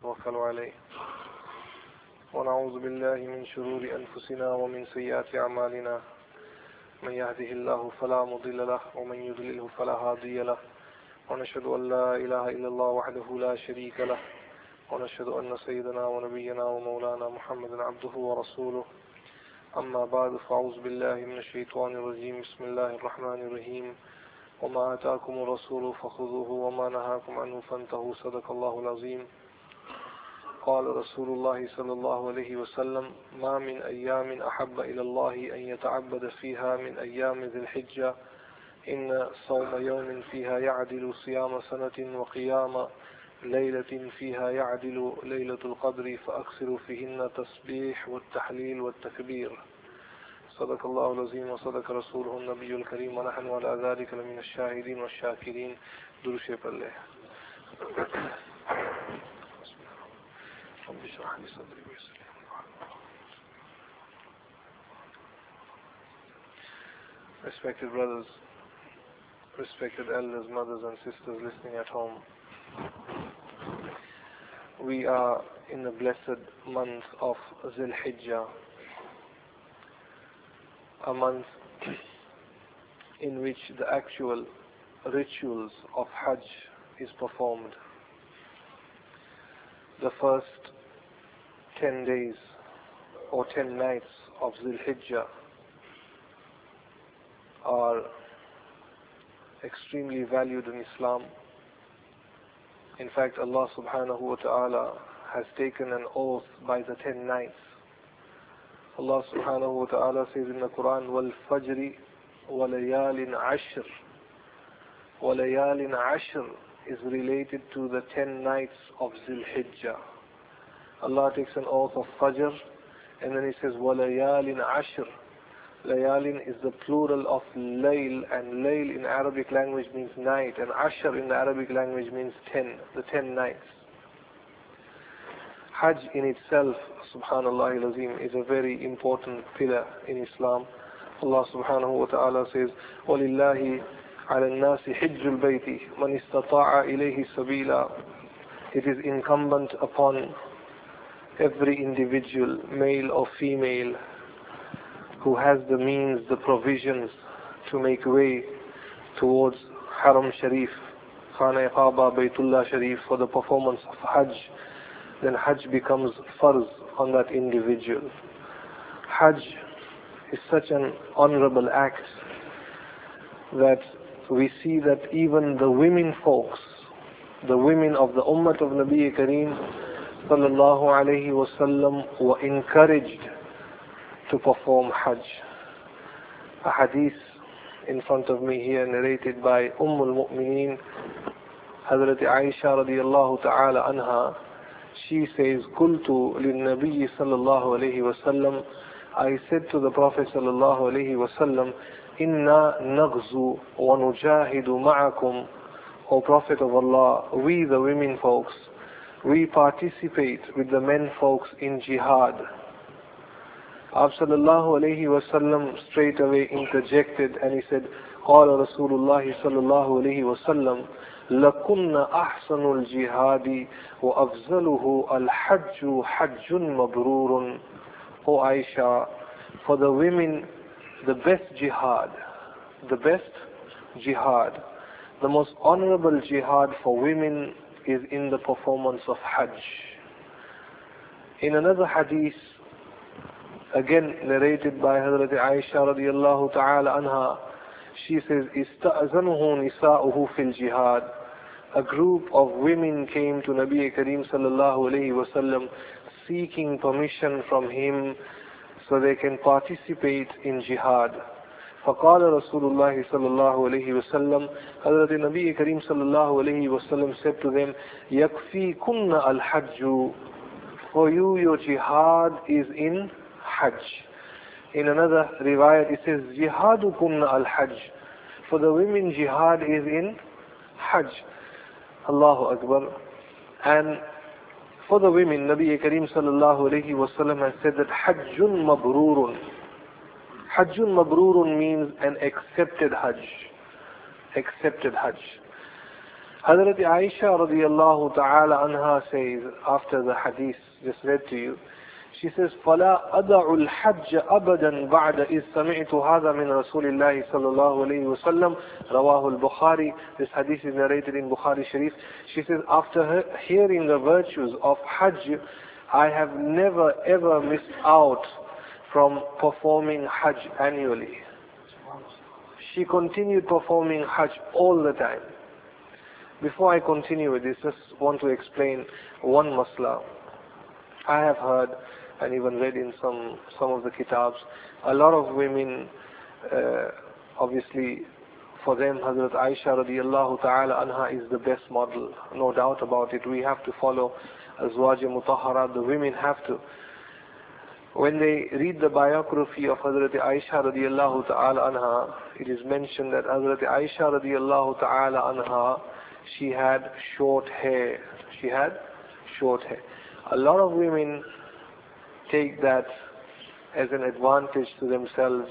توكلوا عليه ونعوذ بالله من شرور أنفسنا ومن سيئات أعمالنا من يهده الله فلا مضل له ومن يضلله فلا هادي له ونشهد أن لا إله إلا الله وحده لا شريك له ونشهد أن سيدنا ونبينا ومولانا محمد عبده ورسوله أما بعد فأعوذ بالله من الشيطان الرجيم بسم الله الرحمن الرحيم وما آتاكم الرسول فخذوه وما نهاكم عنه فانتهوا صدق الله العظيم قال رسول الله صلى الله عليه وسلم ما من أيام أحب إلى الله أن يتعبد فيها من أيام ذي الحجة إن صوم يوم فيها يعدل صيام سنة وقيام ليلة فيها يعدل ليلة القدر فأكثروا فيهن التسبيح والتحليل والتكبير صدق الله العظيم وصدق رسوله النبي الكريم ونحن على ذلك لمن الشاهدين والشاكرين درش بالله رب اشرح لي صدري ويسر لي أمري. Respected brothers, respected elders, mothers and sisters listening at home, we are in the blessed month of Zil Hijjah, a month in which the actual rituals of Hajj is performed. The first 10 days or 10 nights of Zil Hijjah are extremely valued in Islam. In fact, Allah subhanahu wa ta'ala has taken an oath by the 10 nights. Allah subhanahu wa ta'ala says in the Quran, وَالْفَجْرِ وَلَيَالٍ عَشْرٍ. وَلَيَالٍ عَشْرٍ is related to the 10 nights of Zil Hijjah. Allah takes an oath of Fajr and then He says وَلَيَالٍ عَشْرٍ. Layalin is the plural of Layl, and Layl in Arabic language means night, and Ashr in the Arabic language means 10, the 10 nights. Hajj in itself, subhanallah al-azim, is a very important pillar in Islam. Allah subhanahu wa ta'ala says, وَلِلَّهِ عَلَى النَّاسِ حِجُّ الْبَيْتِ مَنِ اسْتَطَاعَ إِلَيْهِ سَبِيلًا. It is incumbent upon every individual, male or female, who has the means, the provisions to make way towards Haram Sharif, Khana Kaaba, Baytullah Sharif, for the performance of Hajj, then Hajj becomes farz on that individual. Hajj is such an honorable act that we see that even the women folks, the women of the Ummah of Nabi Kareem sallallahu alayhi wasallam, were encouraged to perform Hajj. A hadith in front of me here narrated by al-Mu'mineen, Hazrat Aisha radiyallahu ta'ala anha. She says, Qultu lil-Nabi sallallahu alayhi wasallam, I said to the Prophet sallallahu alayhi wasallam, Inna naghzu wa nujahidu ma'akum. O Prophet of Allah, we the women folks, we participate with the men folks in jihad. Abd sallallahu alayhi wasallam straight away interjected and he said, قال رسول الله صلى الله عليه وسلم لَكُنَّ أَحْسَنُ الْجِهَادِ وَأَفْزَلُهُ الْحَجُّ حَجٌّ مَبْرُورٌ. O Aisha, for the women, the best jihad, the most honorable jihad for women is in the performance of Hajj. In another hadith, again narrated by Hazrat Aisha radiyallahu ta'ala anha, she says, إِسْتَأْذَنُهُ نِسَاؤُهُ فِي الْجِهَادِ. A group of women came to Nabi Kareem sallallahu alayhi wasallam seeking permission from him so they can participate in jihad. فقال رسول الله صلى الله عليه وسلم, Hazrat Nabi Kareem sallallahu alayhi wasallam said to them, يَكْفِيكُنَّ الْحَجُّ. For you, your jihad is in Hajj. In another riwayat it says jihadukunna al-hajj. For the women, jihad is in Hajj. Allahu Akbar. And for the women, Nabi Kareem sallallahu alayhi wasallam has said that hajjun mabrurun. Hajjun mabrurun means an accepted Hajj. Accepted Hajj. Hazrat Aisha radiallahu ta'ala anha says, after the hadith just read to you, she says, فَلَا أَدَعُ الْحَجَّ أَبَدًا بَعْدَ إِذْ سَمِعْتُ هَذَا مِنْ رَسُولِ اللَّهِ صلى الله عليه وسلم رواه البخاري. This hadith is narrated in Bukhari Sharif. She says, after hearing the virtues of Hajj, I have never ever missed out from performing Hajj annually. She continued performing Hajj all the time. Before I continue with this, just want to explain one masla. I have heard and even read in some of the kitabs, a lot of women, obviously for them Hazrat Aisha radiallahu ta'ala anha is the best model, no doubt about it. We have to follow Azwaj Mutahharat, the women have to. When they read the biography of Hazrat Aisha radiallahu ta'ala anha, it is mentioned that Hazrat Aisha radiallahu ta'ala anha, she had short hair. She had short hair. A lot of women take that as an advantage to themselves,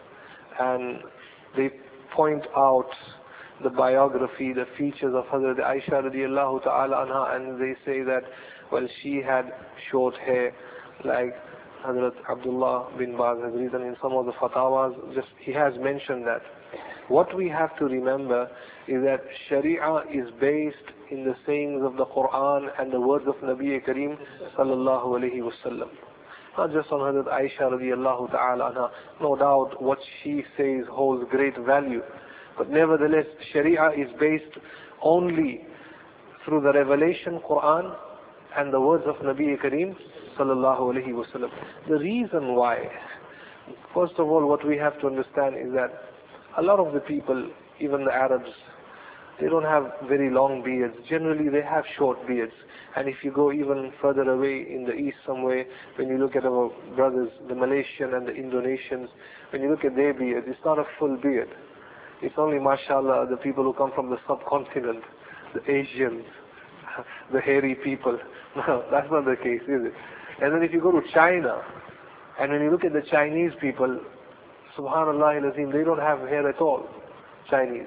and they point out the biography, the features of Hazrat Aisha radiallahu ta'ala anha, and they say that, well, she had short hair, like Hazrat Abdullah bin Baz has written in some of the fatawas, he has mentioned that. What we have to remember is that Sharia is based in the sayings of the Quran and the words of Nabi Kareem sallallahu alayhi wasallam. Not just on Hazrat Aisha radiallahu ta'ala anha. No doubt what she says holds great value. But nevertheless, Sharia is based only through the revelation Quran and the words of Nabi Kareem sallallahu alayhi wasallam. The reason why, first of all, what we have to understand is that a lot of the people, even the Arabs, they don't have very long beards. Generally, they have short beards. And if you go even further away in the east somewhere, when you look at our brothers, the Malaysian and the Indonesians, when you look at their beard, it's not a full beard. It's only, mashallah, the people who come from the subcontinent, the Asians, the hairy people. No, that's not the case, is it? And then if you go to China, and when you look at the Chinese people, subhanallah al-azim, they don't have hair at all, Chinese.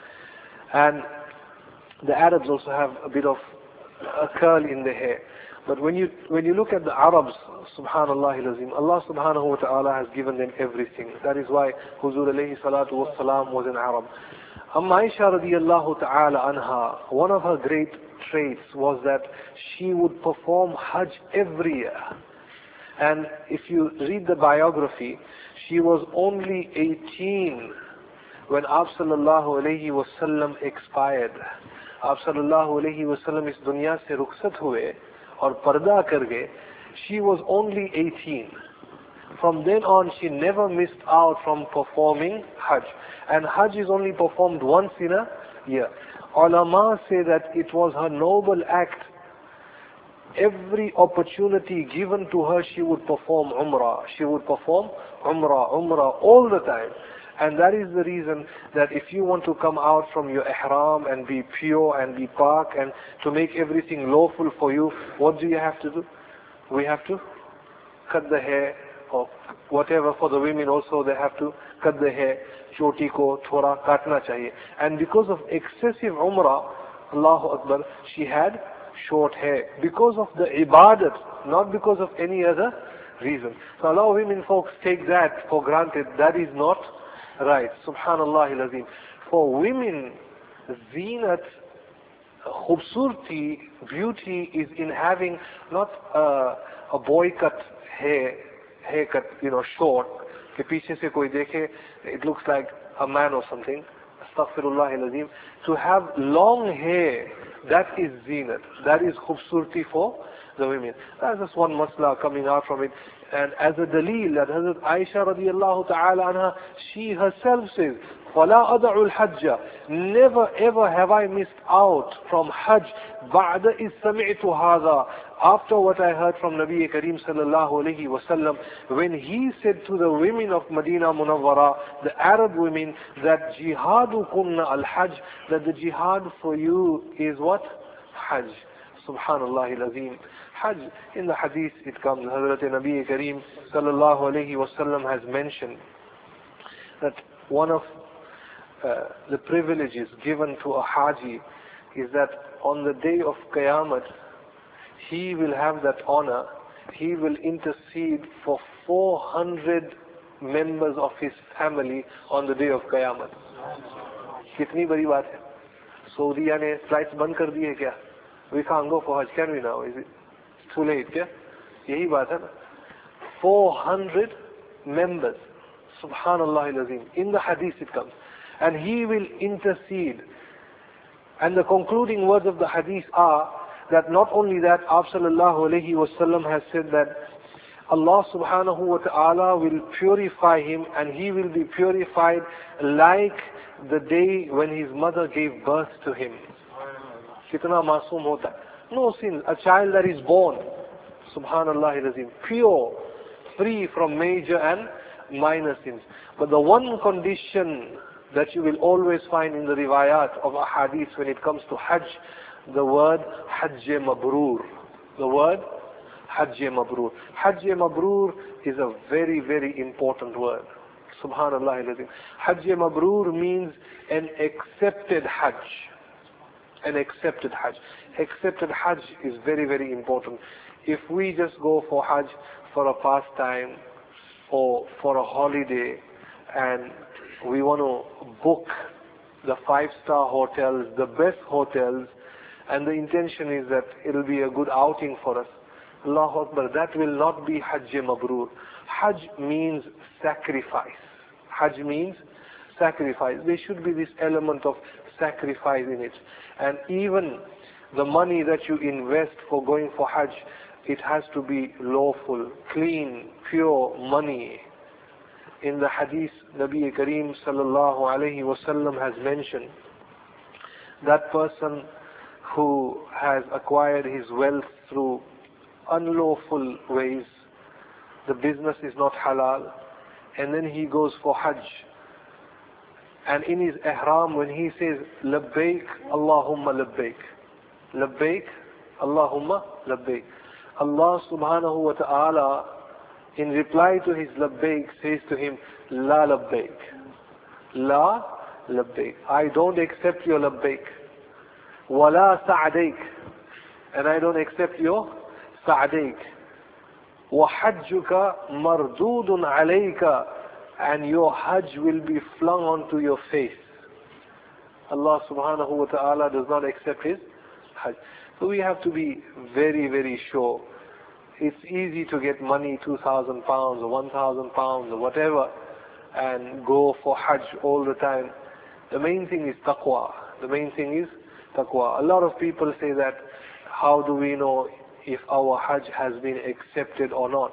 And the Arabs also have a bit of a curl in their hair. But when you look at the Arabs, subhanallah al-azim, Allah subhanahu wa ta'ala has given them everything. That is why Huzur alayhi salatu was salam was an Arab. Aisha radiallahu ta'ala anha, one of her great traits was that she would perform Hajj every year. And if you read the biography, she was only 18 when Aap sallallahu alayhi wasallam expired. Aap sallallahu alayhi wasallam is dunya se rukhsat hue aur parda kar gaye. She was only 18. From then on, she never missed out from performing Hajj. And Hajj is only performed once in a year. Ulama say that it was her noble act. Every opportunity given to her, she would perform Umrah. She would perform Umrah all the time. And that is the reason that if you want to come out from your ihram and be pure and be pak and to make everything lawful for you, what do you have to do? We have to cut the hair, or whatever. For the women also, they have to cut the hair. Choti ko thora katna chahiye. And because of excessive Umrah, Allahu Akbar, she had short hair. Because of the ibadat, not because of any other reason. So a lot of women folks take that for granted. That is not right. Subhanallah al-azim. For women, zinat, khubsurti, beauty is in having not a boy cut haircut, short. Ke piche se koi dekhe, it looks like a man or something. Astaghfirullah al-azim. To have long hair, that is zinat. That is khubsurti for the women. That's just one masla coming out from it. And as a dalil that Hazrat Aisha radiallahu ta'ala anha, she herself says, فَلَا أَدَعُ الْحَجَّ, never ever have I missed out from Hajj بَعْدَ إِذْ سَمِعْتُ هَذَا, after what I heard from Nabi Kareem sallallahu alayhi wasallam, when he said to the women of Medina Munawwara, the Arab women, that jihadukunna al-Hajj, that the jihad for you is what? Hajj. Subhanallah al-azim. Hajj, in the hadith it comes, Hazrat Nabi Kareem sallallahu alayhi wasallam has mentioned that one of the privileges given to a Haji is that on the day of Qiyamah, he will have that honor. He will intercede for 400 members of his family on the day of Qiyamah. कितनी बड़ी बात है. सऊदीया ने flights बंद कर दी है क्या? We can't go for Hajj, can we now? Is it too late? क्या? यही बात है ना. 400 members. Subhanallah al-Azim. In the hadith it comes. And he will intercede. And the concluding words of the hadith are that not only that, Prophet sallallahu alaihi wasallam has said that Allah subhanahu wa ta'ala will purify him, and he will be purified like the day when his mother gave birth to him. Kitna masoom hota hai. No sin. A child that is born, subhanallah al-Azim, pure, free from major and minor sins. But the one condition that you will always find in the riwayat of ahadith when it comes to Hajj, the word Hajj Mabrur. The word Hajj Mabrur. Hajj Mabrur is a very, very important word. Subhanallah al-Azim. Hajj Mabrur means an accepted Hajj. An accepted Hajj. Accepted Hajj is very, very important. If we just go for Hajj for a pastime or for a holiday and we want to book the 5-star hotels, the best hotels, and the intention is that it'll be a good outing for us, Allahu Akbar, that will not be Hajj Mabrur. Hajj means sacrifice. Hajj means sacrifice. There should be this element of sacrifice in it. And even the money that you invest for going for Hajj, it has to be lawful, clean, pure money. In the hadith, Nabi Kareem sallallahu alayhi wasallam has mentioned that person who has acquired his wealth through unlawful ways, the business is not halal, and then he goes for Hajj. And in his ihram, when he says, Labbaik, Allahumma Labbaik. Labbaik, Allahumma Labbaik. Allah subhanahu wa ta'ala, in reply to his Labbaik, says to him, La Labbaik. La Labbaik. I don't accept your Labbaik. Wala Sa'adaik. And I don't accept your Sa'adaik. وَحَجُّكَ مَرْدُودٌ عَلَيْكَ. And your Hajj will be flung onto your face. Allah subhanahu wa ta'ala does not accept his Hajj. So we have to be very, very sure. It's easy to get money, 2,000 pounds or 1,000 pounds or whatever, and go for Hajj all the time. The main thing is taqwa. The main thing is taqwa. A lot of people say that, how do we know if our Hajj has been accepted or not?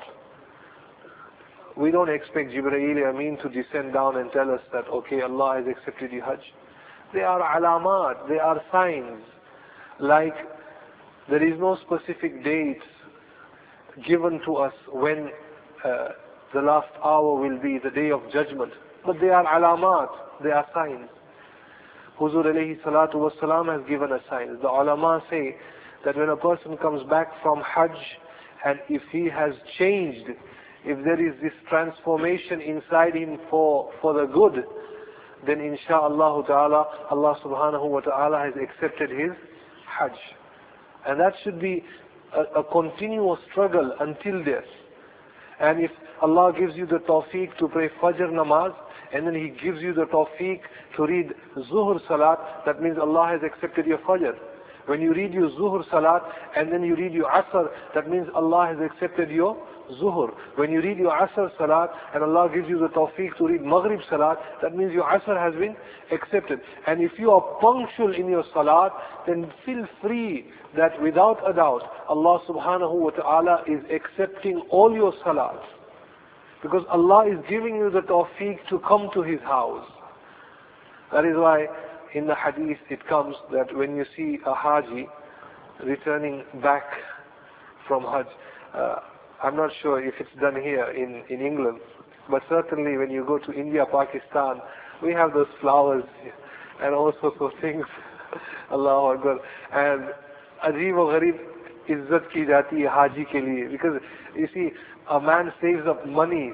We don't expect Jibreel Amin to descend down and tell us that, okay, Allah has accepted your Hajj. They are alamat, they are signs. Like, there is no specific date given to us when the last hour will be, the day of judgment. But they are alamat, they are signs. Huzur alayhi salatu wasalam has given us signs. The ulama say that when a person comes back from Hajj, and if he has changed, if there is this transformation inside him for the good, then insha'Allah ta'ala, Allah subhanahu wa ta'ala has accepted his Hajj. And that should be a continuous struggle until death. And if Allah gives you the tawfiq to pray Fajr namaz, and then He gives you the tawfiq to read Zuhr salat, that means Allah has accepted your Fajr. When you read your Zuhr salat, and then you read your Asr, that means Allah has accepted your Zuhr. When you read your Asr salat, and Allah gives you the tawfiq to read Maghrib salat, that means your Asr has been accepted. And if you are punctual in your salat, then feel free that without a doubt, Allah subhanahu wa ta'ala is accepting all your salats. Because Allah is giving you the tawfiq to come to His house. That is why in the hadith it comes that when you see a Haji returning back from Hajj, I'm not sure if it's done here in England, but certainly when you go to India, Pakistan, we have those flowers and all sorts of things. Allahu Akbar. And Ajeeb wa Gharib izzat ki jati hai Haji ke liye. Because you see, a man saves up money.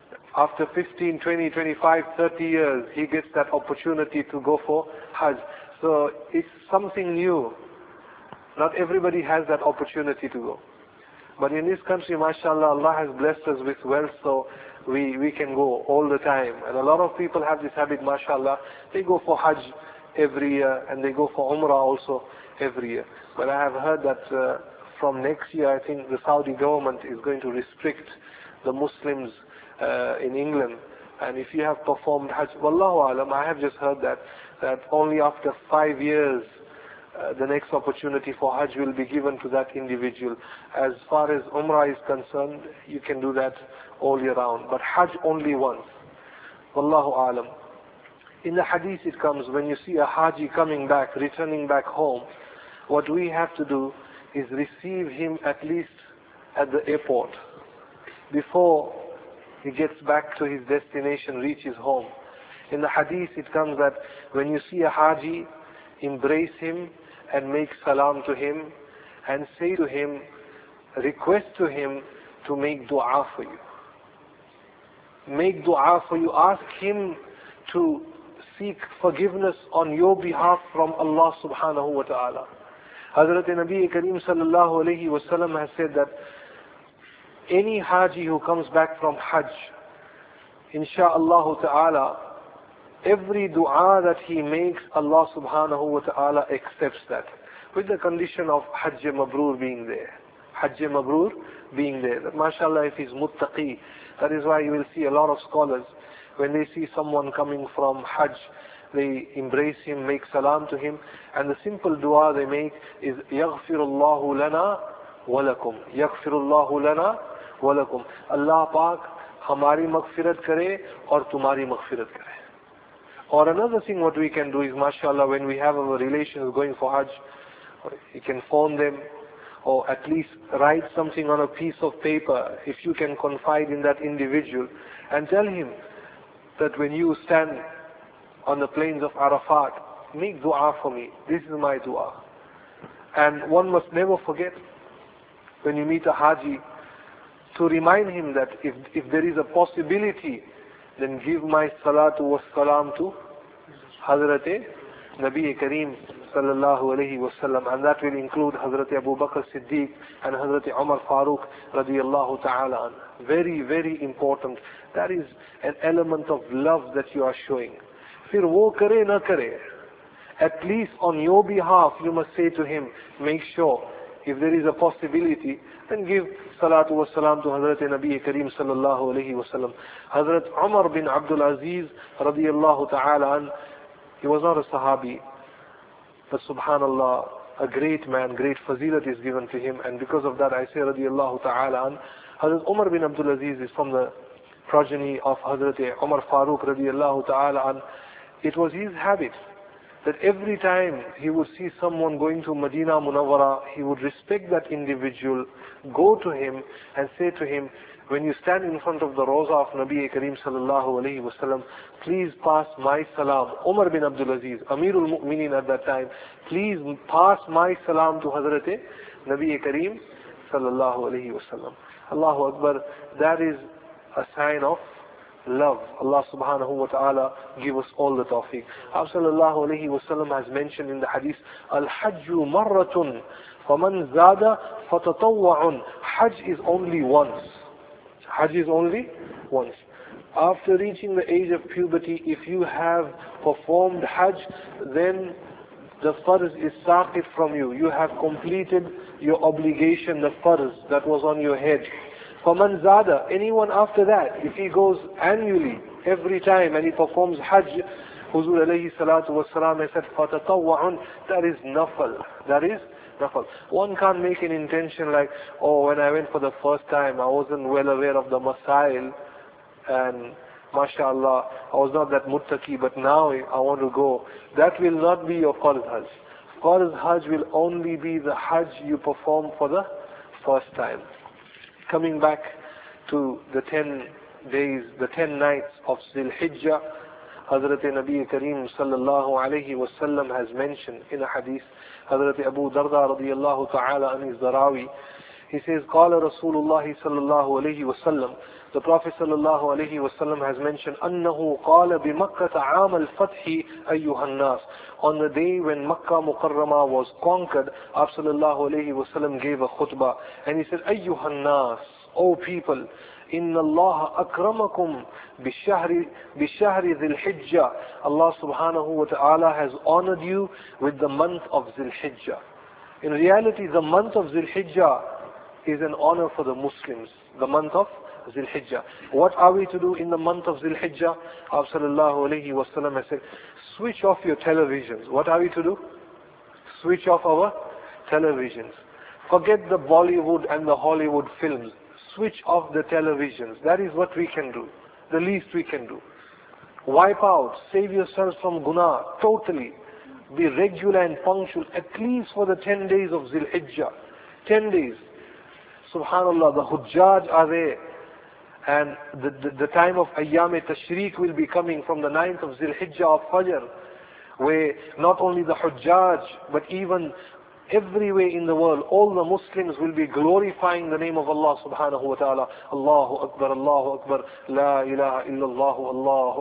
After 15, 20, 25, 30 years, he gets that opportunity to go for Hajj. So it's something new. Not everybody has that opportunity to go. But in this country, mashallah, Allah has blessed us with wealth, so we can go all the time. And a lot of people have this habit, mashallah, they go for Hajj every year, and they go for Umrah also every year. But I have heard that from next year, I think the Saudi government is going to restrict the Muslims in England. And if you have performed Hajj, Wallahu Alam, I have just heard that only after 5 years, the next opportunity for Hajj will be given to that individual. As far as Umrah is concerned, you can do that all year round. But Hajj only once. Wallahu Alam. In the hadith it comes, when you see a Haji coming back, returning back home, what we have to do is receive him at least at the airport. Before he gets back to his destination, reaches home. In the hadith it comes that when you see a Haji, embrace him and make salam to him and say to him, request to him to make dua for you. Make dua for you. Ask him to seek forgiveness on your behalf from Allah subhanahu wa ta'ala. Hazrat Nabi Kareem sallallahu alayhi wa sallam has said that any Haji who comes back from Hajj, insha'Allah ta'ala, every dua that he makes, Allah subhanahu wa ta'ala accepts that. With the condition of Hajj Mabrur being there. Hajj Mabrur being there. That mashallah, if he's muttaqi, that is why you will see a lot of scholars, when they see someone coming from Hajj, they embrace him, make salam to him, and the simple dua they make is Yaghfirullahu lana walakum. Yaghfirullahu lana walakum. Allah Pak hamari maghfirat kare aur tumhari maghfirat kare. Or another thing what we can do is, mashallah, when we have our relations going for Hajj, you can phone them, or at least write something on a piece of paper, if you can confide in that individual, and tell him that when you stand on the plains of Arafat, make dua for me. This is my dua. And one must never forget, when you meet a Haji, to remind him that if there is a possibility, then give my salatu wa salam to Hazrat Nabi Kareem sallallahu alayhi wa sallam, and that will include Hazrat Abu Bakr Siddiq and Hazrat Umar Farooq radiyallahu ta'ala. Very, very important. That is an element of love that you are showing. Fir wo kare na kare. At least on your behalf, you must say to him, make sure, if there is a possibility, then give salatu wa salam to Hazrat Nabi Kareem sallallahu alayhi wa sallam. Hazrat Umar bin Abdul Aziz radiyallahu ta'ala an, he was not a Sahabi, but subhanallah, a great man, great fazilat is given to him, and because of that I say radiyallahu ta'ala an. Hazrat Umar bin Abdul Aziz is from the progeny of Hazrat Umar Farooq radiyallahu ta'ala an. It was his habit that every time he would see someone going to Medina Munawwara, he would respect that individual, go to him and say to him, when you stand in front of the Roza of Nabi Kareem sallallahu alayhi wa sallam, please pass my salam. Umar bin Abdul Aziz, Amirul Mu'mineen at that time, please pass my salam to Hazrat Nabi Kareem sallallahu alayhi wa sallam. Allahu Akbar, that is a sign of love. Allah subhanahu wa ta'ala give us all the tawfiq. Prophet sallallahu alayhi wa sallam has mentioned in the hadith, Al-Hajju marratun, faman zada fatatawwa'un. Hajj is only once. Hajj is only once. After reaching the age of puberty, if you have performed Hajj, then the farz is saqit from you. You have completed your obligation, the farz that was on your head. فَمَنْ زَادَ, anyone after that, if he goes annually, every time, and he performs Hajj, Huzur alayhi salatu wasalam has said, فَتَطَوَّعٌ, that is nafal. That is nafal. One can't make an intention like, oh, when I went for the first time, I wasn't well aware of the masail, and mashallah, I was not that muttaqi, but now I want to go. That will not be your farz Hajj. Farz Hajj will only be the Hajj you perform for the first time. Coming back to the 10 days, the 10 nights of Zil Hijjah, Hazrat Nabi Kareem sallallahu alayhi wa sallam has mentioned in a hadith, Hazrat Abu Darda radiyallahu ta'ala an his Darawi, He says, قال رسول الله صلى الله عليه وسلم. The Prophet صلى الله عليه وسلم has mentioned, أنه قال بمكة عام الفتح أيها الناس. On the day when Makkah Mukarramah was conquered, Prophet صلى الله عليه وسلم gave a khutbah. And he said, أيها الناس, O people, إن الله أكرمكم بشهر ذي الحجة. Allah subhanahu wa ta'ala has honored you with the month of Zil Hijjah. In reality, the month of Zil Hijjah is an honor for the Muslims. The month of Zil Hijjah. What are we to do in the month of Zil Hijjah? Prophet sallallahu alayhi wa sallam has said, switch off your televisions. What are we to do? Switch off our televisions. Forget the Bollywood and the Hollywood films. Switch off the televisions. That is what we can do. The least we can do. Wipe out. Save yourselves from guna totally. Be regular and punctual, at least for the 10 days of Zil Hijjah. 10 days. Subhanallah, the Hujjaj are there. And the time of Ayyam Tashriq will be coming from the 9th of Zil Hijjah of Fajr, where not only the Hujjaj, but even everywhere in the world, all the Muslims will be glorifying the name of Allah subhanahu wa ta'ala. Allahu Akbar, La ilaha illallah, Allahu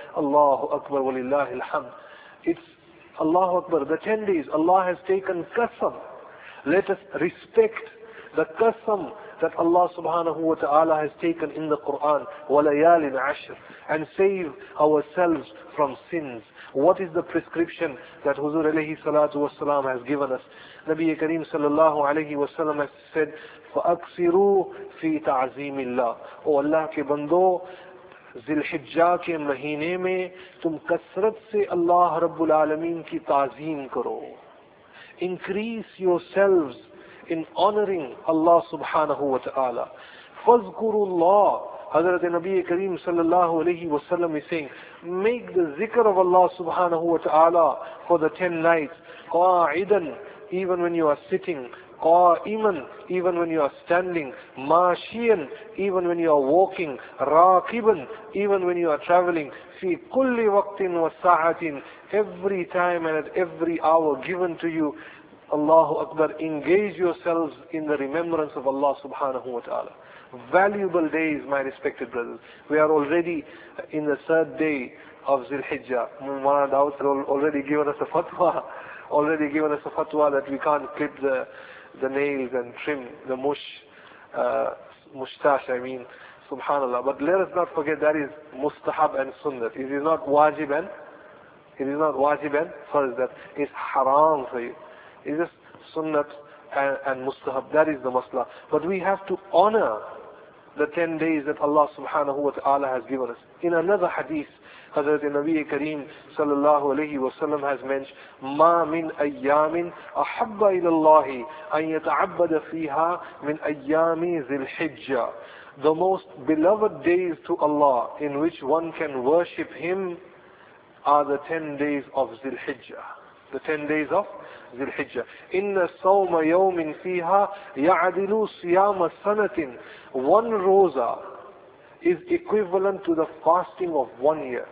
Akbar, walillahi alhamd. It's Allahu Akbar, the 10 days, Allah has taken qasam. Let us respect the qasam that Allah subhanahu wa ta'ala has taken in the Quran, وَلَيَالٍ عَشْرٍ, and save ourselves from sins. What is the prescription that Huzur alayhi salatu wasalam has given us? Nabi Kareem sallallahu alayhi wasallam has said, فَأَكْسِرُوا فِي تَعْزِيمِ اللَّهِ. O Allah ke bando, Zil Hijjah ke mahine mein tum kasrat se Allah Rabbul Alameen ki ta'zeem karo. Increase yourselves in honoring Allah subhanahu wa ta'ala. Fazkurullah. Hazrat Nabi Kareem sallallahu alayhi wa sallam is saying, make the zikr of Allah subhanahu wa ta'ala for the 10 nights. Qa'idan, even when you are sitting. Qa'iman, even when you are standing. Mashiyan, even when you are walking. Raqiban, even when you are traveling. Fi kulli waqtin wa sa'atin, every time and at every hour given to you. Allahu Akbar, engage yourselves in the remembrance of Allah subhanahu wa ta'ala. Valuable days, my respected brothers. We are already in the 3rd day of Zil Hijjah. Mulana Daud has already given us a fatwa. That we can't clip the nails and trim the mustache, subhanallah. But let us not forget that is mustahab and sunnat. It is not wajib and farz. That is haram for you. It is sunnat and mustahab. That is the masla. But we have to honor the 10 days that Allah subhanahu wa ta'ala has given us. In another hadith, Hazrat Nabi Kareem sallallahu alayhi wa sallam has mentioned, مَا مِنْ أَيَّامٍ أَحَبَّ إِلَى اللَّهِ أَنْ يَتَعَبَّدَ فِيهَا مِنْ أَيَّامِ ذِي الْحِجَّةِ. The most beloved days to Allah in which one can worship Him are the 10 days of Zil Hijjah. The 10 days of Zil Hijjah. إِنَّ صَوْمَ يَوْمٍ فِيهَا يَعْدِلُ صِيَامَ سَنَةٍ. One roza is equivalent to the fasting of 1 year.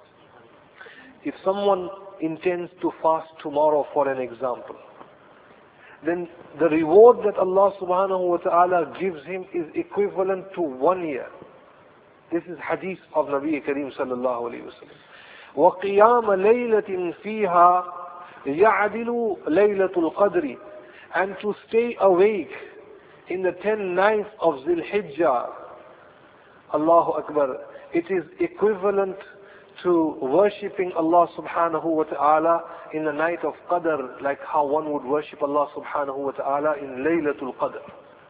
If someone intends to fast tomorrow, for an example, then the reward that Allah subhanahu wa ta'ala gives him is equivalent to 1 year. This is hadith of Nabi Kareem sallallahu alayhi wa sallam. وَقِيَامَ لَيْلَةٍ فِيهَا يَعْدِلُ لَيْلَةُ الْقَدْرِ. And to stay awake in the 10 nights of Zil Hijjah, Allahu Akbar, it is equivalent to worshipping Allah subhanahu wa ta'ala in the night of Qadr, like how one would worship Allah subhanahu wa ta'ala in Laylatul Qadr.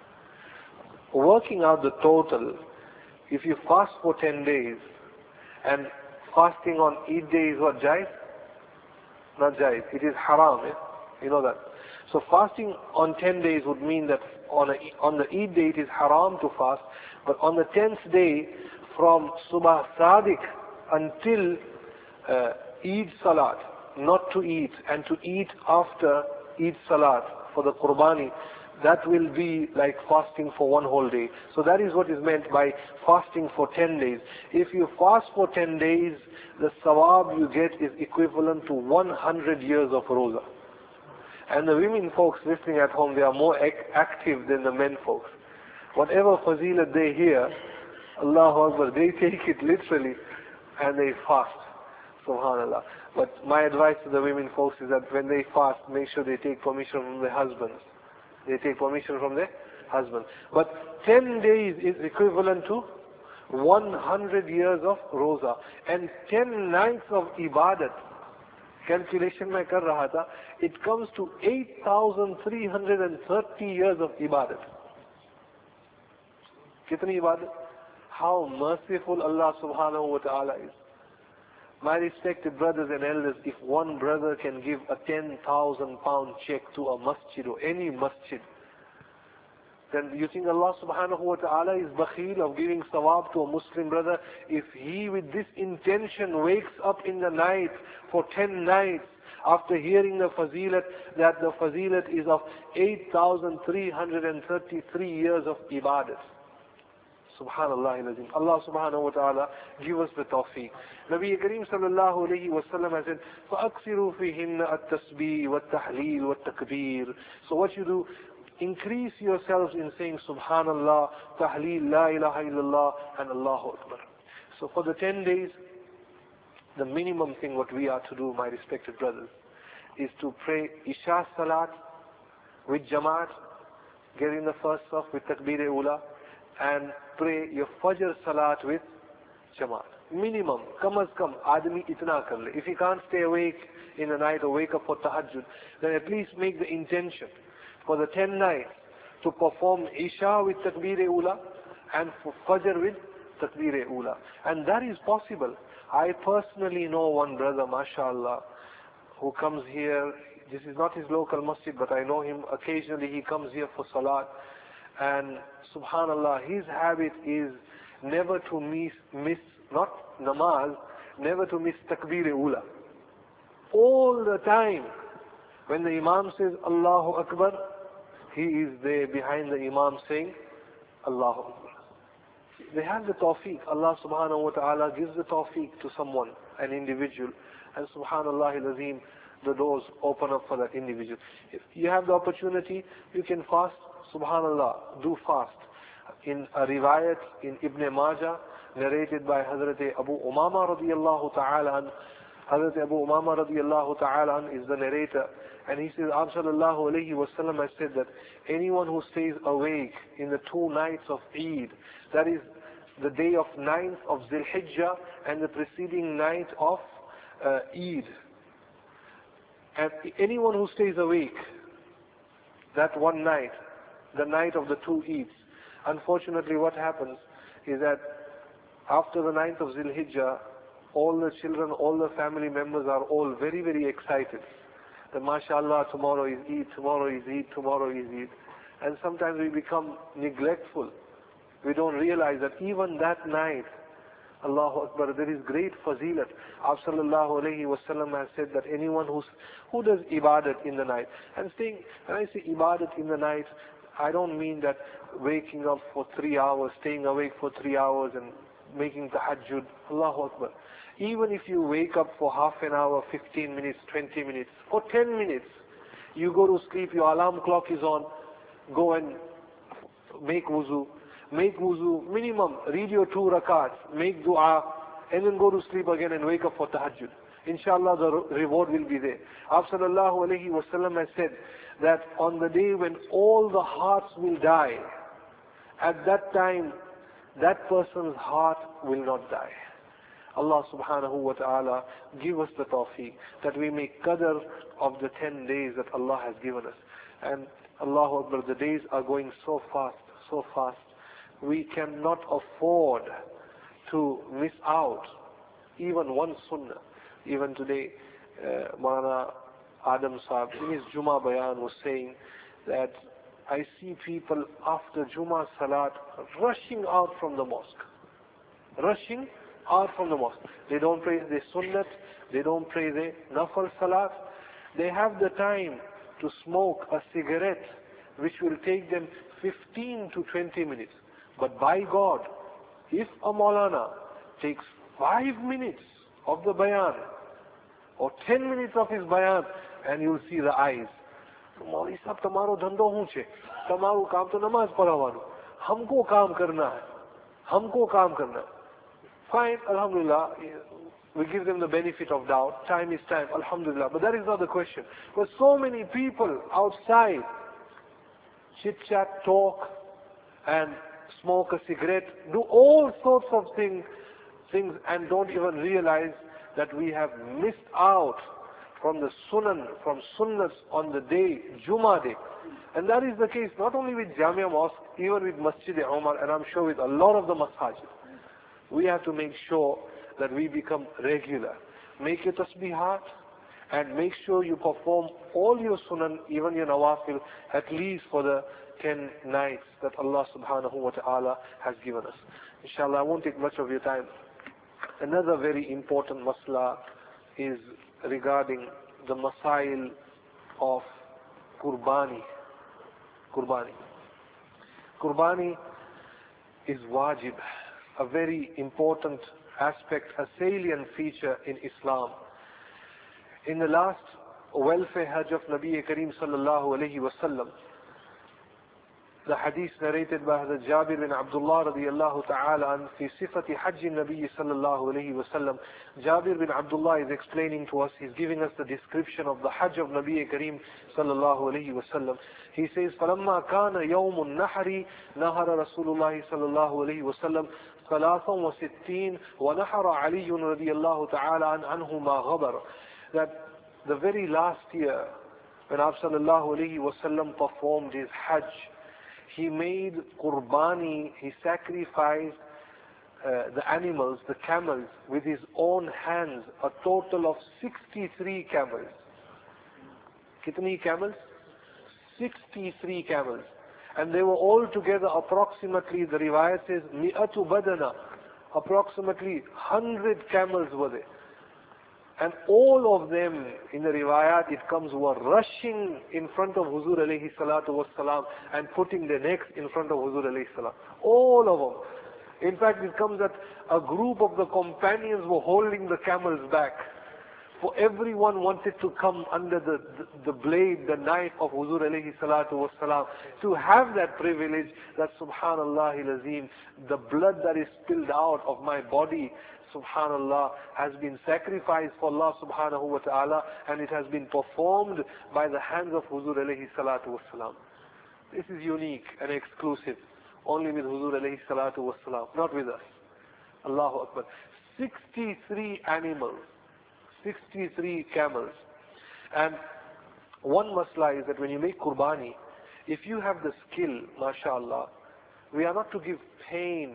Working out the total, if you fast for 10 days, and fasting on Eid day is what, jais? Not jais, it is haram, you know that. So fasting on 10 days would mean that on the Eid day it is haram to fast, but on the 10th day, from Subah Sadiq until Eid Salat, not to eat, and to eat after Eid Salat for the Qurbani, that will be like fasting for 1 whole day. So that is what is meant by fasting for 10 days. If you fast for 10 days, the sawab you get is equivalent to 100 years of roza. And the women folks listening at home, they are more active than the men folks. Whatever fazilat they hear, Allahu Akbar, they take it literally and they fast. Subhanallah. But my advice to the women folks is that when they fast, make sure they take permission from their husbands. They take permission from their husbands. But 10 days is equivalent to 100 years of roza and 10 nights of ibadat. Calculation mein kar raha tha, it comes to 8,330 years of ibadat. Kitni ibadat? How merciful Allah subhanahu wa ta'ala is. My respected brothers and elders, if one brother can give a 10,000 pound check to a masjid or any masjid, then you think Allah subhanahu wa ta'ala is bakhil of giving sawab to a Muslim brother if he with this intention wakes up in the night for 10 nights after hearing the fazilat, that the fazilat is of 8,333 years of ibadat. Subhanallah al-Azim. Allah subhanahu wa ta'ala give us the tawfiq. Nabi Kareem sallallahu alayhi wa sallam has said, فَأَكْثِرُوا فِيهِنَّ التَّسْبِيحِ وَالتَّحْلِيلِ وَالتَّكْبِيرِ. So what you do, increase yourselves in saying Subhanallah, Tahleel, La ilaha illallah, and Allahu Akbar. So for the 10 days, the minimum thing what we are to do, my respected brothers, is to pray Isha Salat with Jamaat, get in the first saf with Takbir-e-Ula, and pray your Fajr Salat with Jamaat. Minimum, kam az kam, admi itna kar le. If he can't stay awake in the night or wake up for Tahajjud, then at least make the intention for the 10 nights to perform Isha with Takbir-e-Ula and for Fajr with Takbir-e-Ula. And that is possible. I personally know one brother, mashallah, who comes here. This is not his local masjid, but I know him. Occasionally he comes here for Salat. And subhanallah, his habit is never to miss not namaz, never to miss Takbir-e-Ula. All the time. When the Imam says Allahu Akbar, he is there behind the Imam saying Allahu Akbar. They have the tawfiq. Allah subhanahu wa ta'ala gives the tawfiq to someone, an individual. And subhanallah al-Azim, the doors open up for that individual. If you have the opportunity, you can fast. Subhanallah, do fast. In a riwayat in Ibn Majah, narrated by Hazrat Abu Umama radiyallahu ta'ala an, Hazrat Abu Umama radiyallahu ta'ala an is the narrator. And he says, Sallallahu alayhi wa sallam has said that anyone who stays awake in the 2 nights of Eid, that is the day of 9th of Zil Hijjah and the preceding night of Eid. And anyone who stays awake that one night, the night of the 2 Eids, unfortunately what happens is that after the 9th of Zil Hijjah, all the children, all the family members are all very, very excited. That mashallah, tomorrow is Eid, tomorrow is Eid, tomorrow is Eid. And sometimes we become neglectful. We don't realize that even that night, Allahu Akbar, there is great fazilat. Sallallahu alayhi wa sallam has said that anyone who does ibadat in the night, and staying, when I say ibadat in the night, I don't mean that waking up for 3 hours, staying awake for 3 hours and making tahajjud. Allahu Akbar. Even if you wake up for half an hour, 15 minutes, 20 minutes, or 10 minutes, you go to sleep, your alarm clock is on, go and make wuzu, minimum, read your 2 rakats, make dua, and then go to sleep again and wake up for tahajjud. Inshallah, the reward will be there. Sallallahu alayhi wa sallam has said that on the day when all the hearts will die, at that time, that person's heart will not die. Allah subhanahu wa ta'ala give us the tawfiq that we make qadr of the 10 days that Allah has given us. And Allahu Akbar, the days are going so fast, so fast. We cannot afford to miss out even one sunnah. Even today, Maulana Adam Sahib in his Jummah Bayan was saying that I see people after Jummah Salat rushing out from the mosque. Rushing out from the mosque. They don't pray the sunnat, they don't pray the nafal salat. They have the time to smoke a cigarette which will take them 15 to 20 minutes. But by God, if a Maulana takes 5 minutes of the bayan or 10 minutes of his bayan, and you'll see the eyes. मौलवी साहब તમારો ધંધો શું છે? તમારું કામ તો નમાઝ પઢાવવાનું. हमको काम करना है, हमको काम करना है. Fine, alhamdulillah, we give them the benefit of doubt. Time is time, alhamdulillah. But that is not the question. But so many people outside chit chat, talk, and smoke a cigarette, do all sorts of things and don't even realize that we have missed out from the sunnahs on the day, Jummah day. And that is the case not only with Jamia Mosque, even with Masjid Umar, and I'm sure with a lot of the masajid. We have to make sure that we become regular. Make your tasbihat and make sure you perform all your sunan, even your nawafil, at least for the 10 nights that Allah subhanahu wa ta'ala has given us. Inshallah, I won't take much of your time. Another very important masla is regarding the masail of Qurbani. Qurbani is wajib, a very important aspect, a salient feature in Islam. In the last welfare Hajj of Nabi Kareem sallallahu alayhi wasallam, the hadith narrated by Hazrat Jabir bin Abdullah radiyallahu ta'ala an fi sifati Hajj Nabi sallallahu alayhi wasallam. Jabir bin Abdullah is explaining to us, he's giving us the description of the Hajj of Nabi Kareem sallallahu alayhi wasallam. He says, فَلَمَّا كَانَ يَوْمُ النَّحْرِ نَهَرَ رَسُولُ اللَّهِ صَلَّى اللَّهُ عَلَيْهِ وَسَلَّمْ 63 وَنَحَرَ عَلِيٌّ رَضِيَ اللَّهُ تَعَالَى عَنْهُ مَا غَبَرَ. That the very last year, when Abu sallallahu alayhi wasallam performed his Hajj, he made Qurbani, he sacrificed the animals, the camels, with his own hands, a total of 63 camels. Kitni camels? 63 camels. And they were all together approximately, the riwayat says, mi'atu badana, approximately 100 camels were there. And all of them, in the riwayat, it comes, were rushing in front of Huzur alayhi salatu wassalam and putting their necks in front of Huzur alayhi salam. All of them. In fact, it comes that a group of the companions were holding the camels back. For everyone wanted to come under the blade, the knife of Huzur alayhi salatu wassalam, to have that privilege that subhanallah al-azim, the blood that is spilled out of my body, subhanallah, has been sacrificed for Allah subhanahu wa ta'ala, and it has been performed by the hands of Huzur alayhi salatu wassalam. This is unique and exclusive, only with Huzur alayhi salatu wassalam, not with us. Allahu Akbar. 63 animals, 63 camels. And one masla is that when you make Qurbani, if you have the skill, mashallah, we are not to give pain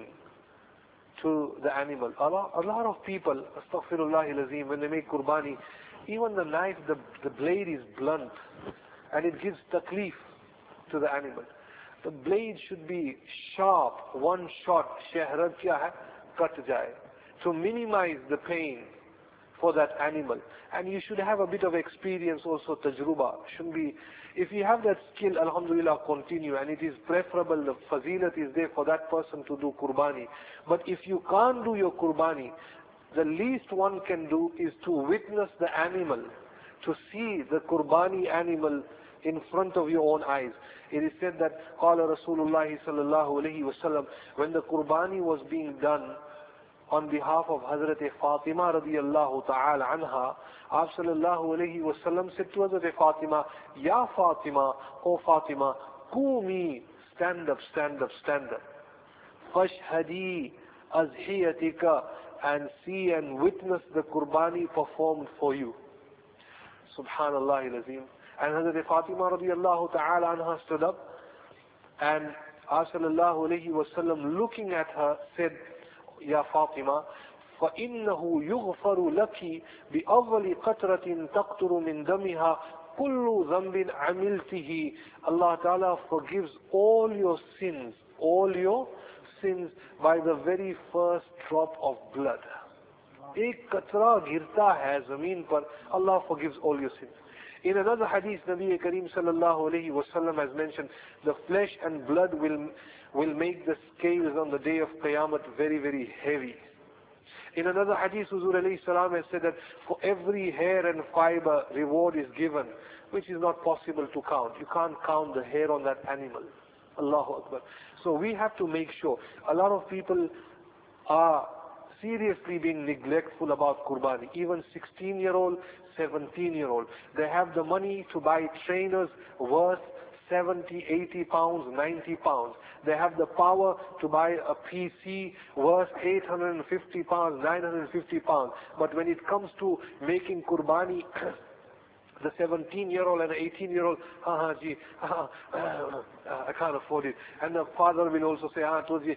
to the animal. A lot of people, astaghfirullah al-azim, when they make Qurbani, even the knife, the blade is blunt, and it gives taklif to the animal. The blade should be sharp, one shot, shehrad kya hai, cut jaye, to minimize the pain for that animal. And you should have a bit of experience also, tajruba. Shouldn't be, if you have that skill, alhamdulillah, continue, and it is preferable, the fazilat is there for that person to do Qurbani. But if you can't do your Qurbani, the least one can do is to witness the animal, to see the Qurbani animal in front of your own eyes. It is said that قال Rasulullah sallallahu alayhi wasallam, when the Qurbani was being done on behalf of Hazrat Fatima radiyallahu ta'ala anha, Abu sallallahu alayhi wasallam said to Hazrat Fatima, Ya Fatima, O Fatima, Qumi, stand up, stand up, stand up. Fashhadi azhiyatika, and see and witness the Qurbani performed for you. Subhanallah al-azim. And Hazrat Fatima radiyallahu ta'ala anha stood up, and Abu sallallahu alayhi wasallam, looking at her, said, Ya Fatima, فَإِنَّهُ يُغْفَرُ لَكِ بِأَوَّلِ قَطْرَةٍ تَقْطُرُ مِنْ دَمِهَا كُلُّ ذَنْبٍ عَمِلْتِهِ. Allah Ta'ala forgives all your sins by the very first drop of blood. Ek qatra girta hai zameen par, Allah forgives all your sins. In another hadith, Nabi Kareem sallallahu alayhi wasallam has mentioned, the flesh and blood will make the scales on the day of Qiyamah very, very heavy. In another hadith, Huzur alayhi salam has said that for every hair and fiber, reward is given, which is not possible to count. You can't count the hair on that animal. Allahu Akbar. So we have to make sure. A lot of people are seriously being neglectful about Qurbani. Even 16-year-old, 17-year-old. They have the money to buy trainers worth 70, 80 pounds, 90 pounds. They have the power to buy a PC worth 850 pounds, 950 pounds. But when it comes to making Qurbani, the 17-year-old and the 18-year-old, I can't afford it. And the father will also say,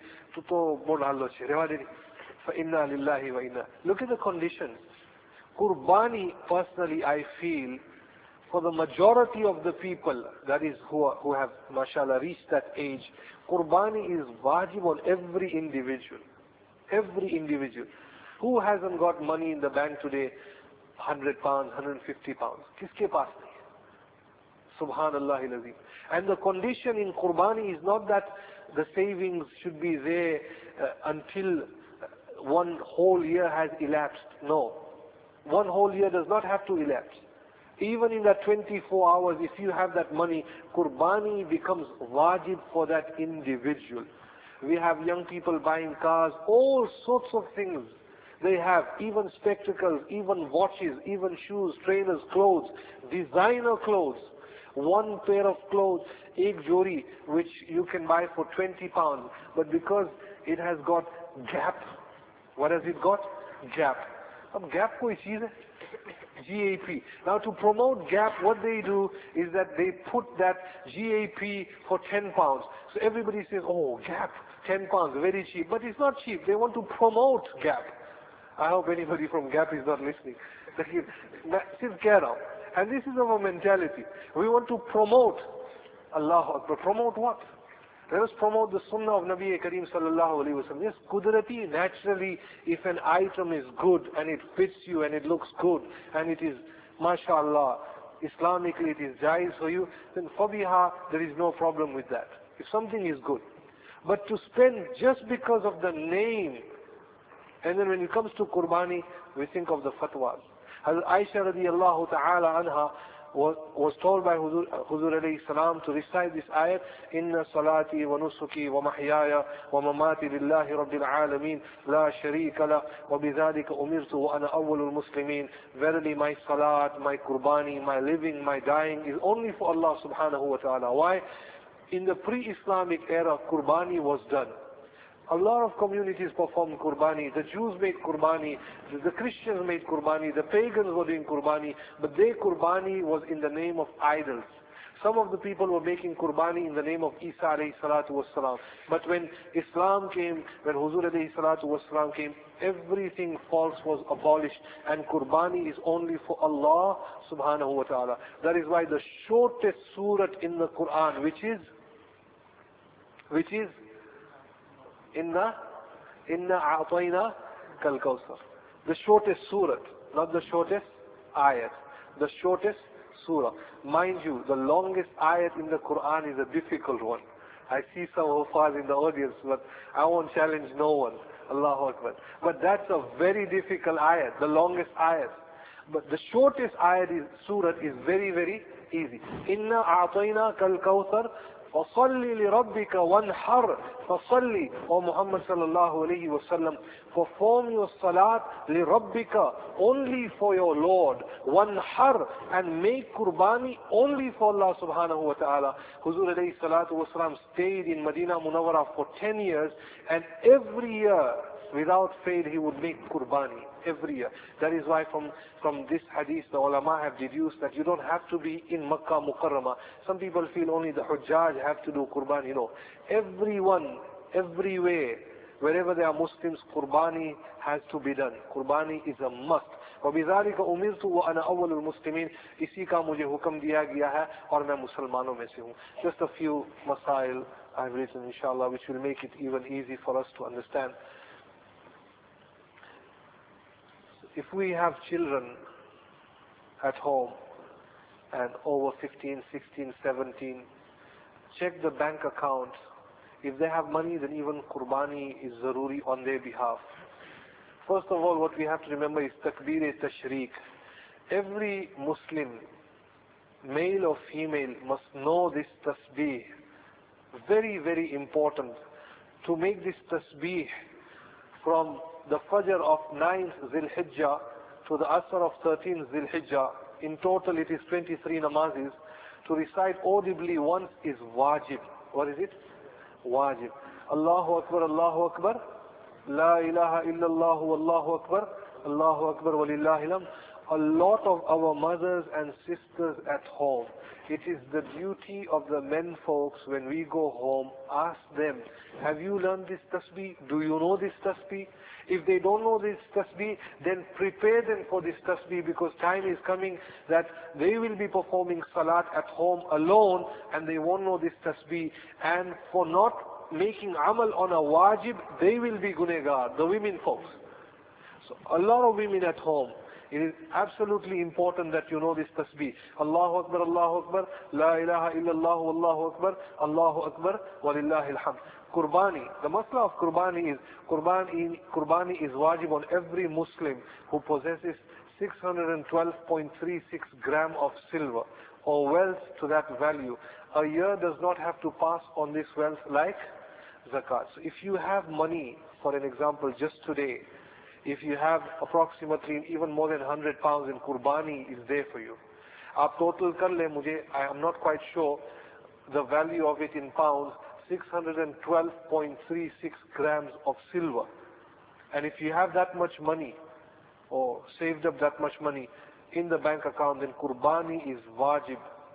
فَإِنَّا لِلَّهِ وَإِنَّا. Look at the conditions. Qurbani, personally, I feel, for the majority of the people, that is, who have, mashallah, reached that age, Qurbani is wajib on every individual. Every individual. Who hasn't got money in the bank today? 100 pounds, 150 pounds. Kiske paas nahi? Subhanallah al-Azim. And the condition in Qurbani is not that the savings should be there until one whole year has elapsed. No. One whole year does not have to elapse. Even in that 24 hours, if you have that money, Qurbani becomes wajib for that individual. We have young people buying cars, all sorts of things. They have even spectacles, even watches, even shoes, trainers, clothes, designer clothes. One pair of clothes, ek jori, which you can buy for 20 pounds. But because it has got gap, what has it got? Gap. Ab gap koi cheez hai? GAP. Now to promote Gap, what they do is that they put that GAP for 10 pounds. So everybody says, oh, Gap, 10 pounds, very cheap. But it's not cheap. They want to promote Gap. I hope anybody from Gap is not listening. And this is our mentality. We want to promote Allah Akbar. Promote what? Let us promote the Sunnah of Nabi Kareem sallallahu alayhi wa sallam. Yes, kudrati, naturally, if an item is good and it fits you and it looks good and it is, mashallah, Islamically it is jaiz for you, then fabiha, there is no problem with that. If something is good. But to spend just because of the name, and then when it comes to Qurbani, we think of the fatwas. Hazrat Aisha radiallahu ta'ala anha was told by Huzur alayhi salam to recite this ayat, Inna salati wa nusuki wa mahyaya wa mamati lillahi rabbil alameen la sharika la wa bidhalika umirtu wa ana awwalul muslimin. Verily my salat, my qurbani, my living, my dying is only for Allah subhanahu wa ta'ala. Why? In the pre-Islamic era, qurbani was done. A lot of communities performed Qurbani. The Jews made Qurbani. The Christians made Qurbani. The pagans were doing Qurbani. But their Qurbani was in the name of idols. Some of the people were making Qurbani in the name of Isa alayhi salatu wassalam. But when Islam came, when Huzur alayhi salatu wassalam came, everything false was abolished. And Qurbani is only for Allah subhanahu wa ta'ala. That is why the shortest surah in the Quran, which is Inna a'tayna kal kawsar. The shortest surah, not the shortest ayat. The shortest surah. Mind you, the longest ayat in the Quran is a difficult one. I see some hufaz in the audience, but I won't challenge no one. Allahu Akbar. But that's a very difficult ayat, the longest ayat. But the shortest ayat surah is very, very easy. Inna a'tayna kal kawsar. فَصَلِّ لِرَبِّكَ وَانْحَرْ فَصَلِّ O Muhammad sallallahu alayhi wa sallam, perform your salat لِرَبِّكَ, only for your Lord, وَانْحَرْ, and make qurbani only for Allah subhanahu wa ta'ala. Huzur alayhi salatu wa salam stayed in Medina Munawwara for 10 years, and every year, without fail, he would make qurbani. Every year. That is why from this hadith, the ulama have deduced that you don't have to be in Makkah Mukarramah. Some people feel only the Hujjaj have to do Qurbani. No. Everyone, everywhere, wherever there are Muslims, Qurbani has to be done. Qurbani is a must. وَبِذَلِكَ أُمِرْتُ وَأَنَا أَوَّلُ الْمُسْلِمِينَ. इसी का मुझे हुक्म दिया गया है और मैं मुसलमानों में से हूँ. Just a few masail I've written, inshallah, which will make it even easy for us to understand. If we have children at home and over 15, 16, 17, check the bank account. If they have money, then even Qurbani is zaruri on their behalf. First of all, what we have to remember is takbir-e-tashriq. Every Muslim, male or female, must know this tasbih. Very, very important. To make this tasbih from the Fajr of 9th Zil-Hijjah to the Asr of 13th Zil-Hijjah, in total it is 23 namazes. To recite audibly once is wajib. What is it? Wajib. Allahu Akbar, Allahu Akbar. La ilaha illallah, Allahu Akbar. Allahu Akbar, walillahi alhamd. A lot of our mothers and sisters at home, it is the duty of the men folks when we go home, ask them, have you learned this tasbih? Do you know this tasbih? If they don't know this tasbih, then prepare them for this tasbih, because time is coming that they will be performing salat at home alone and they won't know this tasbih. And for not making amal on a wajib, they will be gunegar, the women folks. So a lot of women at home, it is absolutely important that you know this tasbih. Allahu Akbar, Allahu Akbar, La ilaha illallah, Allahu Akbar, Allahu Akbar, walillahi alhamd. Qurbani, the masla of Qurbani is wajib on every Muslim who possesses 612.36 gram of silver or wealth to that value. A year does not have to pass on this wealth like zakat. So if you have money, for an example, just today, if you have approximately even more than 100 pounds in Qurbani, is there for you. Aap total kar le mujhe, I am not quite sure the value of it in pounds, 612.36 grams of silver. And if you have that much money, or saved up that much money in the bank account, then Qurbani is wajib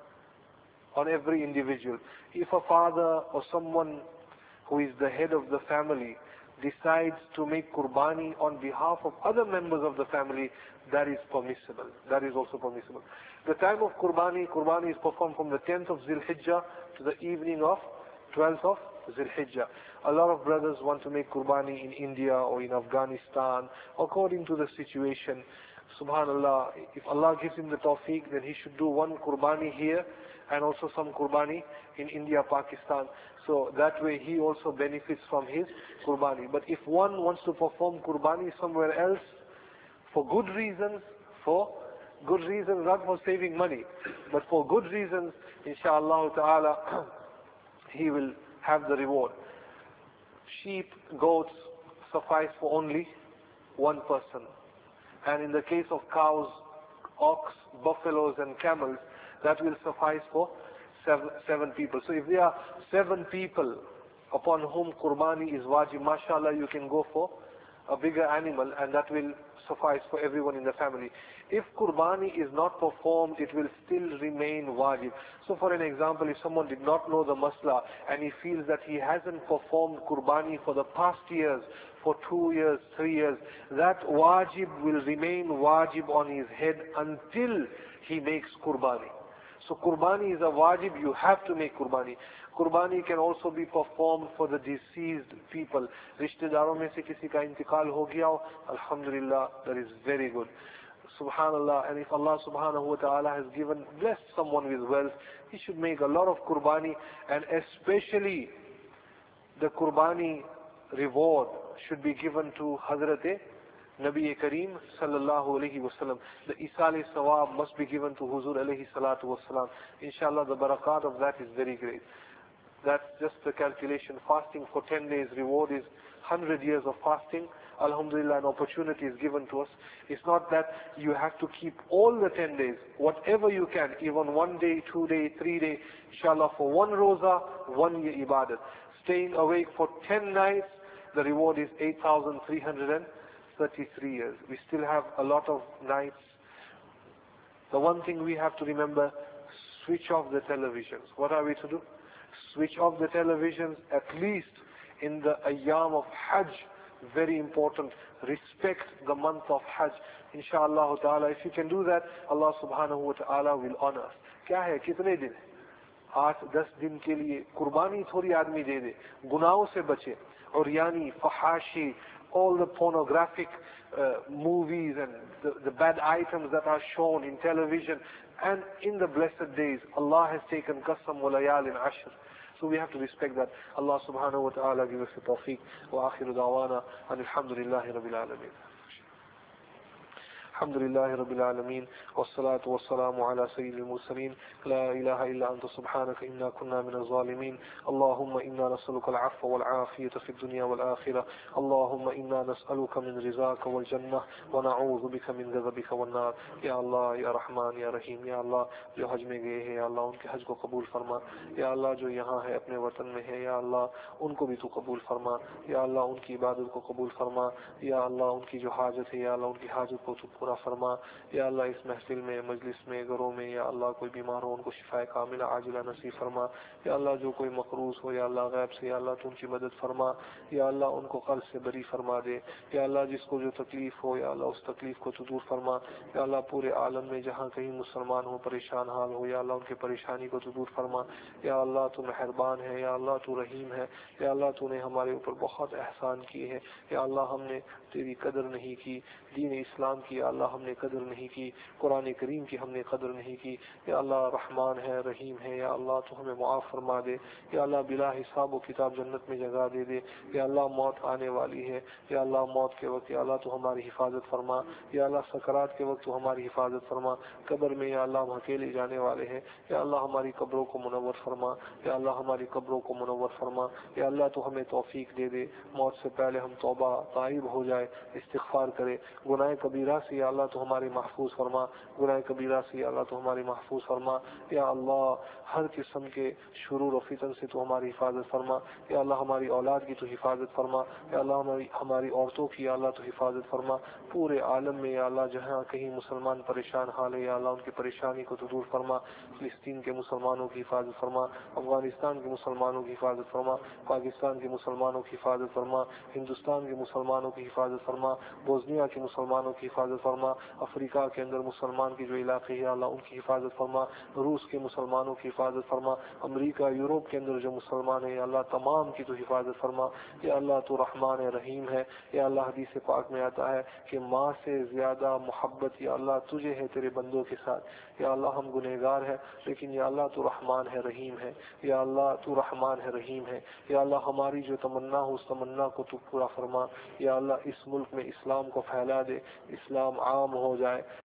on every individual. If a father or someone who is the head of the family decides to make Qurbani on behalf of other members of the family, that is permissible. That is also permissible. The time of Qurbani is performed from the 10th of Zil-Hijjah to the evening of 12th of Zil-Hijjah. A lot of brothers want to make Qurbani in India or in Afghanistan, according to the situation. Subhanallah, if Allah gives him the tawfiq, then he should do one Qurbani here and also some Qurbani in India, Pakistan. So that way he also benefits from his Qurbani. But if one wants to perform Qurbani somewhere else for good reasons, not for saving money, but for good reasons, inshaAllah ta'ala, he will have the reward. Sheep, goats suffice for only one person. And in the case of cows, ox, buffaloes and camels, that will suffice for seven people. So if there are 7 people upon whom Qurbani is wajib, mashallah, you can go for a bigger animal and that will suffice for everyone in the family. If Qurbani is not performed, it will still remain wajib. So for an example, if someone did not know the masla and he feels that he hasn't performed Qurbani for the past years, for 2 years, 3 years, that wajib will remain wajib on his head until he makes Qurbani. So Qurbani is a wajib, you have to make Qurbani. Qurbani can also be performed for the deceased people. Rishtedaron mein se kisi ka intikal ho gaya ho, alhamdulillah, that is very good. Subhanallah, and if Allah subhanahu wa ta'ala has blessed someone with wealth, he should make a lot of Qurbani, and especially the Qurbani reward should be given to Hazrat Nabi Kareem sallallahu alayhi wasallam. The Isal Sawab must be given to Huzur alayhi salatu wasalam. Inshallah, the barakat of that is very great. That's just the calculation. Fasting for 10 days, reward is 100 years of fasting. Alhamdulillah, an opportunity is given to us. It's not that you have to keep all the 10 days. Whatever you can, even 1 day, 2 day, 3 day, inshallah, for 1 roza, 1 year ibadat. Staying awake for 10 nights, the reward is 8,333 years. We still have a lot of nights. The one thing we have to remember, switch off the televisions. What are we to do? Switch off the televisions, at least in the ayyam of Hajj. Very important. Respect the month of Hajj. Inshallah ta'ala, if you can do that, Allah subhanahu wa ta'ala will honor us. Kya hai? Kitne din? 8-10 दिन के लिए कुर्बानी थोड़ी आदमी दे दे, गुनाहों से बचे. और यानी fahashi, all the pornographic movies and the bad items that are shown in television and in the blessed days, Allah has taken qasam wa layalin ashr. So we have to respect that. Allah subhanahu wa ta'ala give us the tawfiq. Wa akhiru da'wana and alhamdulillahi rabbil alameen. الحمد لله رب العالمين والصلاة والسلام على سيد المرسلين لا إله إلا أنت سبحانك إنا كنا من الظالمين اللهم إنا نسألك العفو والعافية في الدنيا والآخرة اللهم إنا نسألك من رضاك والجنة ونعوذ بك من غضبك والنار یا اللہ یا رحمان یا رحیم یا اللہ جو حج میں گئے ہیں یا اللہ ان کے حج کو قبول فرما یا اللہ جو یہاں ہے اپنے وطن میں ہے یا اللہ ان کو بھی تو قبول فرما یا اللہ ان کی عبادت کو قبول فرما یا اللہ ان کی جو حاجت ہے یا اللہ ان کی حاجت کو تو پورا فرما یا اللہ اس محفل میں مجلس میں گھروں میں یا اللہ کوئی بیمار ہو ان کو شفاء کاملہ عاجلہ نصیب فرما یا اللہ جو کوئی مقروض ہو یا اللہ غیب سے یا اللہ تو ان کی مدد فرما یا اللہ ان کو قرض سے بری فرما دے یا اللہ جس کو جو تکلیف ہو یا اللہ اس تکلیف کو تو دور فرما یا اللہ پورے عالم میں جہاں کہیں مسلمان ہو پریشان حال ہو یا اللہ ان کی پریشانی کو تو دور فرما یا اللہ تو مہربان ہے یا اللہ تو رحیم ہے یا اللہ تو نے ہمارے اوپر بہت احسان کیے ہیں یا اللہ ہم نے تیری قدر نہیں کی دین اسلام کی یا اللہ ہم نے قدر نہیں کی قرآن کریم کی ہم نے قدر نہیں کی یا اللہ رحمان ہے رحیم ہے یا اللہ تو ہمیں معاف فرما دے یا اللہ بلا حساب و کتاب جنت میں جگہ دے دے یا اللہ موت آنے والی ہے یا اللہ موت کے وقت یا اللہ تو ہماری حفاظت فرما یا اللہ سکرات کے وقت تو ہماری حفاظت فرما قبر میں یا اللہ ہم اکیلے جانے والے ہیں یا اللہ ہماری قبروں کو منور فرما یا اللہ ہماری قبروں کو منور فرما یا اللہ تو ہمیں توفیق دے دے موت سے پہلے ہم توبہ تائب ہو جائے استغفار کرے گناہ کبیرہ سے یا اللہ تو ہماری محفوظ فرما گناہ کبیرہ سے یا اللہ تو ہماری محفوظ فرما یا اللہ ہر قسم کے شرور و فتن سے تو ہماری حفاظت فرما یا اللہ ہماری اولاد کی تو حفاظت فرما یا اللہ ہماری عورتوں کی یا اللہ تو حفاظت فرما پورے عالم میں یا اللہ جہاں کہیں مسلمان پریشان حال ہے یا اللہ ان کی پریشانی کو تو دور فرما فلسطین کے مسلمانوں کی حفاظت فرما افغانستان کے مسلمانوں کی حفاظت فرما پاکستان کے مسلمانوں کی حفاظت فرما ہندوستان کے مسلمانوں کی حفاظت فرما بوسنیا کے مسلمانوں کی حفاظت فرما افریقہ کے اندر مسلمان کے جو علاقے ہیں اللہ ان کی حفاظت فرما روس کے مسلمانوں کی حفاظت فرما امریکہ یوروپ کے اندر جو مسلمان ہیں یا اللہ تمام کی تو حفاظت فرما یا اللہ تو رحمان رحیم ہے یا اللہ حدیث پاک میں آتا ہے کہ ماں سے زیادہ محبت یا اللہ تجھے ہے تیرے بندوں کے ساتھ یا اللہ ہم گنہگار ہیں لیکن یا اللہ تو رحمان ہے رحیم ہے یا اللہ تو رحمان ہے رحیم ہے یا اللہ ہماری جو تمنا ہو اس تمنا کو تو پورا فرما یا اللہ اس ملک میں اسلام کو پھیلا دے اسلام عام ہو جائے